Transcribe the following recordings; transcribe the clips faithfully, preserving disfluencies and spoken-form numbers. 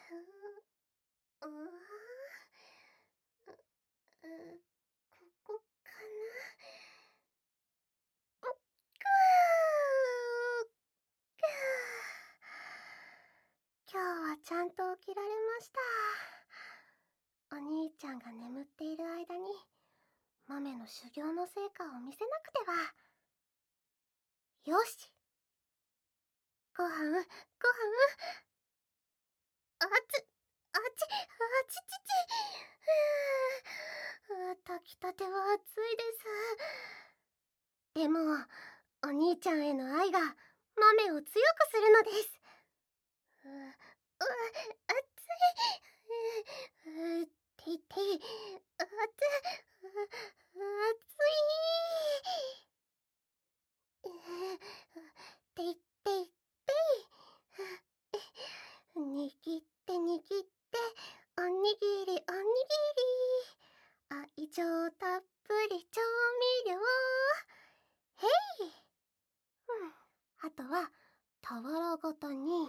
う、うわう、う、ここかな。うっ、くう、きゃ。今日はちゃんと起きられました。お兄ちゃんが眠っている間に豆の修行の成果を見せなくては。よし、ごはんごはん。あつあちあちちち。ふう、炊きたては熱いです。でもお兄ちゃんへの愛が豆を強くするのです。うう、熱い。うていてい、あつ熱い。ていていてい。握って握っておにぎりおにぎり。愛情たっぷり調味料。へい。うん、あとは俵ごとに。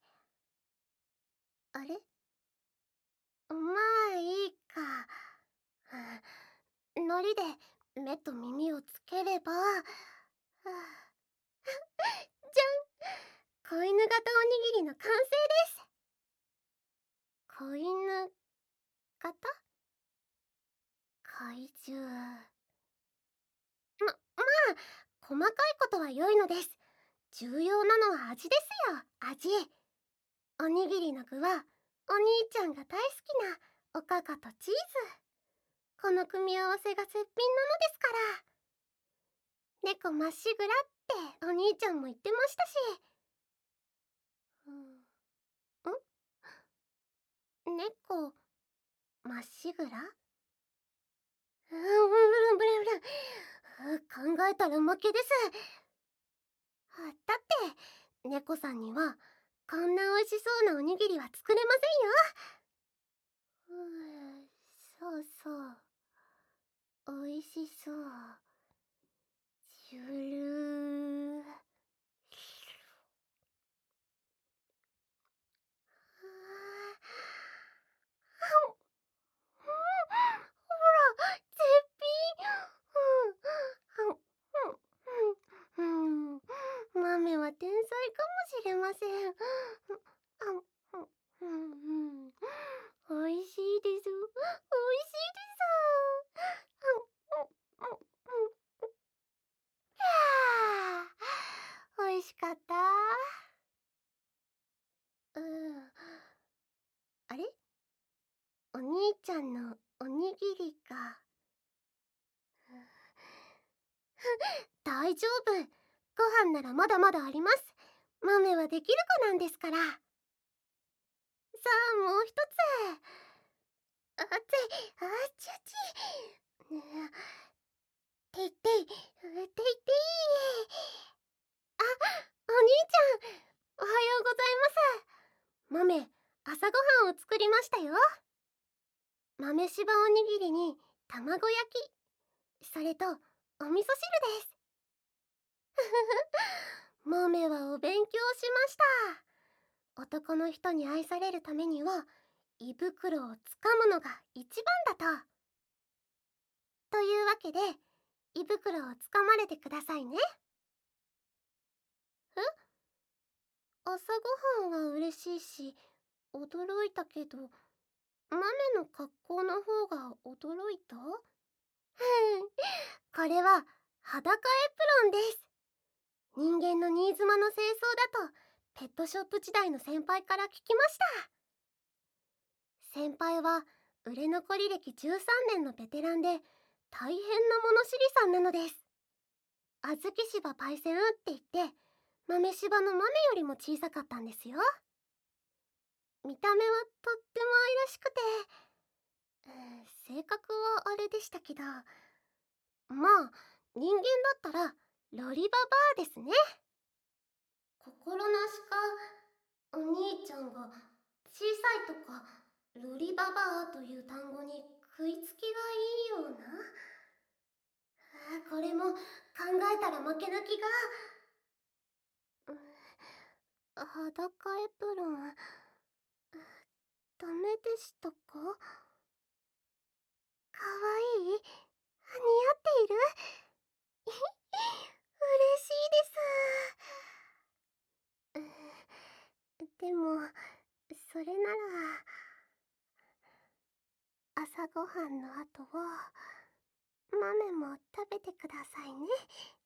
あれ、まあいいか。海苔で目と耳をつければ。じゃん、子犬型おにぎりの完成です。子犬型？怪獣。ま、まあ、細かいことは良いのです。重要なのは味ですよ、味。おにぎりの具はお兄ちゃんが大好きなおかかとチーズ。この組み合わせが絶品なのですから。猫まっしぐらってお兄ちゃんも言ってましたし。うん、ん？猫まっしぐら？うん、ブルンブルンブルン。考えたら負けです。だって猫さんにはこんな美味しそうなおにぎりは作れませんよ。うん、そうそう、美味しそう。ジュルー。ほら、絶品。うん、うん、豆は天才かもしれません。うん、おいしいです。おいしいです。おいしかった。うん。あれ、お兄ちゃんのおにぎりが。大丈夫。ご飯ならまだまだあります。豆はできる子なんですから。さあ、もう一つ。あつい、あちあち。ていてい、ていてい。あ、お兄ちゃん、おはようございます。豆、朝ごはんを作りましたよ。豆しばおにぎりに卵焼き、それとお味噌汁です。豆はお勉強しました。男の人に愛されるためには胃袋をつかむのが一番だと。というわけで胃袋をつかまれてくださいね。え、朝ごはんは嬉しいし驚いたけど、豆の格好の方が驚いた。これは裸エプロンです。人間の新妻の清掃だとペットショップ時代の先輩から聞きました。先輩は売れ残り歴じゅうさんねんのベテランで大変な物知りさんなのです。小豆芝パイセンって言って豆柴の豆よりも小さかったんですよ。見た目はとっても愛らしくて、うん、性格はあれでしたけど、まあ人間だったらロリババアですね。心なしかお兄ちゃんが小さいとかロリババアという単語に食いつきがいいような。これも考えたら負けな気が。うん、裸エプロン。 ダメでしたか？かわいい？似合っている？嬉しいです。うでも、それなら、朝ごはんの後は、豆も食べてくださいね。